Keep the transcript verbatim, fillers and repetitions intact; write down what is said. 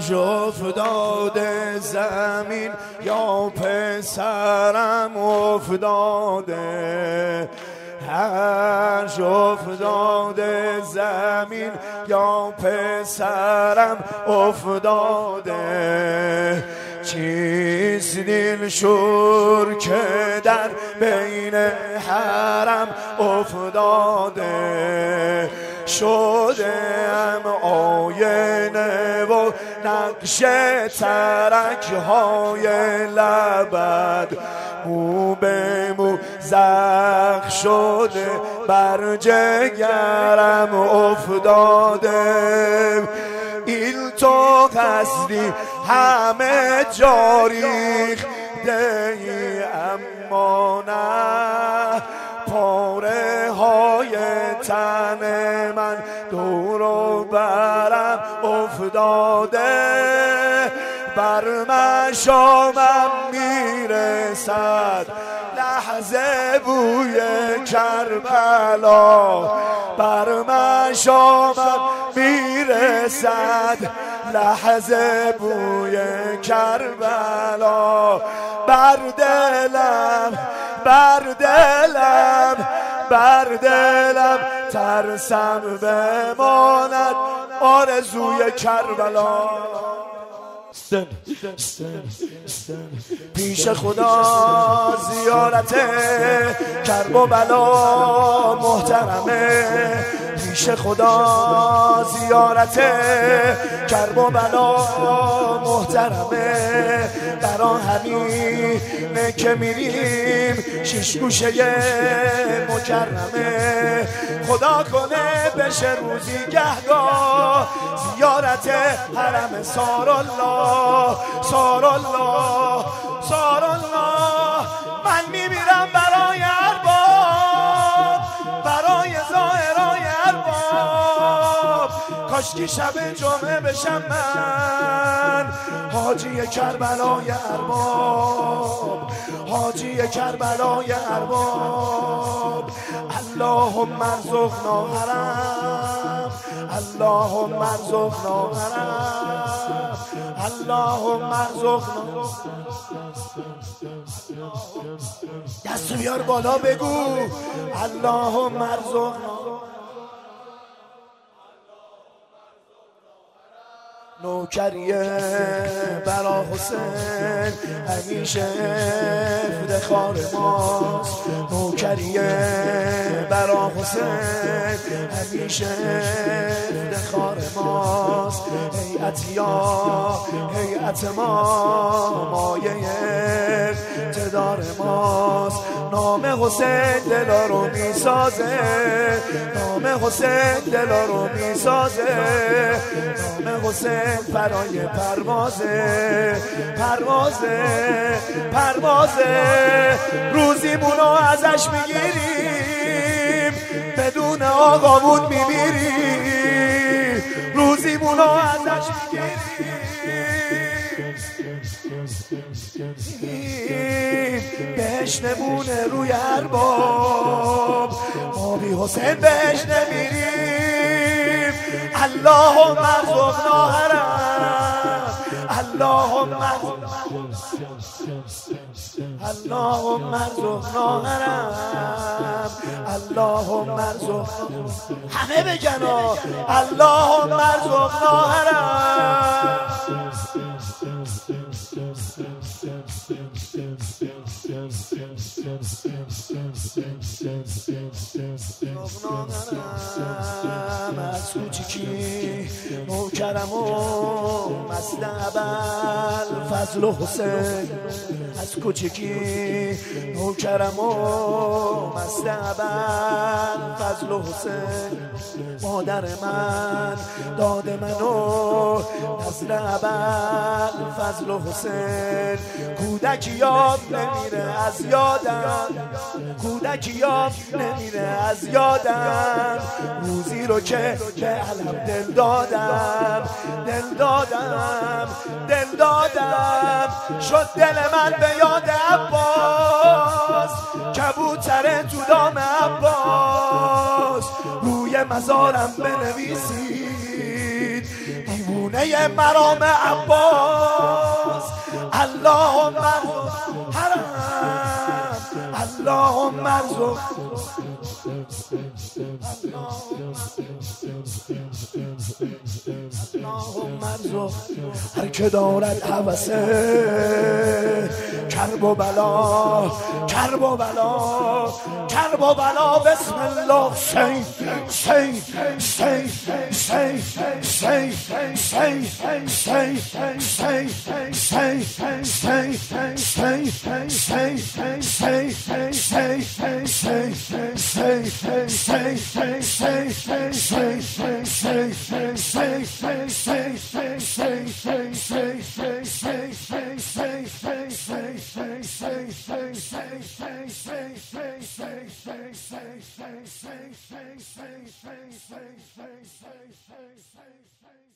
افتاده زمین یا پسرم افتاده، هر افتاده زمین یا پسرم افتاده. چیست دل شور که در بین حرم افتاده، شده ام آینه و نقش ترک های لبد، مو به مو زخ شده بر جگرم افتاده. این تو قصدی همه جاریخ دهی اما نه، پاره های تن من دور و برم افتاده. بر مشامم میرسد لحظه بوی کربلا، بر مشامم میرسد لحظه بوی کربلا. بر دلم بر دلم بر دلم ترسم بماند آرزوی کربلا. سن سن سن پیش خدا زیارت کرب و بلا محترمه، پیش خدا زیارت کرب و بلا محترمه. برا همینه که میریم شش گوشه مکرمه، خدا کنه بشه روزی گهگاه زیارت حرم سارالله سارالله سارالله. من میمیرم برای ارباب، برای ظاهرای ارباب، کاشکی شب جمعه بشم من حاجی کربلای ارباب، حاجی کربلای ارباب. اللهم ارزقنا حرم، اللهم ارزقنا حرم، اللهم ارزقنا. دستو بیار بالا بگو اللهم ارزقنا. نوکریه برا حسین همیشه افتخار ماست، نوکریه برا حسین همیشه افتخار ماست. هیئت یا هیئت ما مایه اقتدار ماست. نام حسین دلا رو میسازه، نام حسین دلا رو میسازه، نام حسین برای پروازه پروازه پروازه. روزیمونو ازش میگیریم بدون آقامون میمیریم، روزیمونو ازش میگیریم. بهش نمونه روی ارباب، ما بی حسین بهش نمیریم. اللهم ارزقنا حرم، اللهم اللهم ارزقنا حرم، اللهم ارزقنا. همه بگن اللهم ارزقنا حرم. از کوچیکی نوکرم و مست ابل فضل و حسین، از کوچیکی نوکرم و مست ابل فضل و حسین. مادر من داد منو نزل ابل فضل و حسین. کودکی یاد نمیره از یادم، کودکی یاد نمیره از یادم. روزی رو که به علم دل دادم، دل دادم دل دادم. شد دل من به یاد عباس، کبوتر تو دام عباس. روی مزارم بنویسید دیوونه دیوونه مرام عباس اللهم حرم اللهم ارزق اللهم ارزق هر که دارد هوسه کرب و بلا کرب و بلا کرب و بلا بسم الله سی سی سی سی سی سی سی say, say, say, say, say, say, say, say, say.